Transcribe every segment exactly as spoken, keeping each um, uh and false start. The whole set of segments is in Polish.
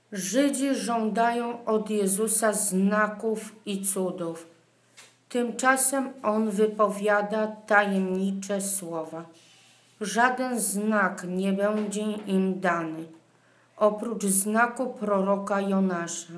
Żydzi żądają od Jezusa znaków i cudów. Tymczasem On wypowiada tajemnicze słowa. Żaden znak nie będzie im dany, oprócz znaku proroka Jonasza.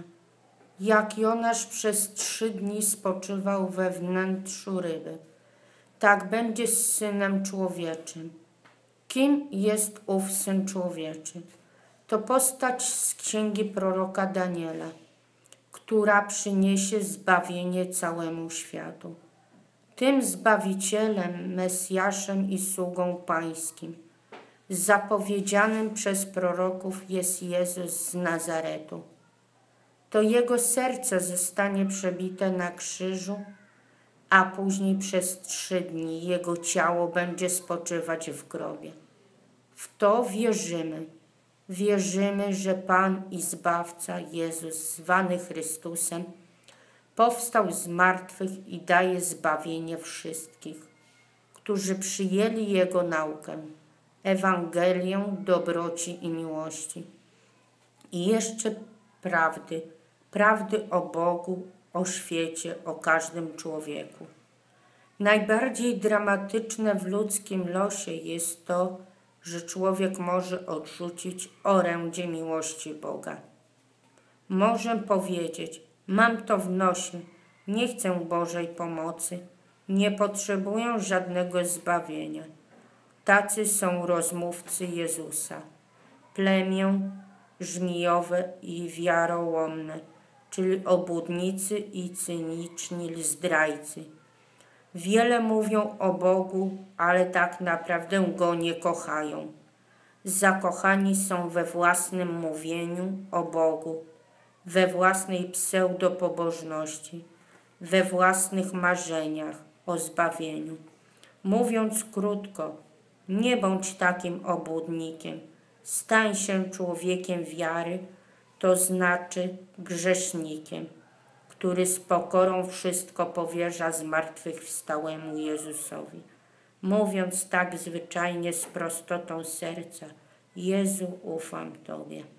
Jak Jonasz przez trzy dni spoczywał we wnętrzu ryby, tak będzie z Synem Człowieczym. Kim jest ów Syn Człowieczy? To postać z księgi proroka Daniela, która przyniesie zbawienie całemu światu. Tym Zbawicielem, Mesjaszem i sługą Pańskim, zapowiedzianym przez proroków jest Jezus z Nazaretu. To Jego serce zostanie przebite na krzyżu, a później przez trzy dni Jego ciało będzie spoczywać w grobie. W to wierzymy. Wierzymy, że Pan i Zbawca Jezus, zwany Chrystusem, powstał z martwych i daje zbawienie wszystkich, którzy przyjęli Jego naukę, Ewangelię dobroci i miłości. I jeszcze prawdy, prawdy o Bogu, o świecie, o każdym człowieku. Najbardziej dramatyczne w ludzkim losie jest to, że człowiek może odrzucić orędzie miłości Boga. Może powiedzieć: mam to w nosie, nie chcę Bożej pomocy, nie potrzebuję żadnego zbawienia. Tacy są rozmówcy Jezusa, plemię żmijowe i wiarołomne, czyli obłudnicy i cyniczni zdrajcy. Wiele mówią o Bogu, ale tak naprawdę Go nie kochają. Zakochani są we własnym mówieniu o Bogu, we własnej pseudopobożności, we własnych marzeniach o zbawieniu. Mówiąc krótko, nie bądź takim obłudnikiem, stań się człowiekiem wiary, to znaczy grzesznikiem, który z pokorą wszystko powierza zmartwychwstałemu Jezusowi. Mówiąc tak zwyczajnie z prostotą serca: Jezu, ufam Tobie.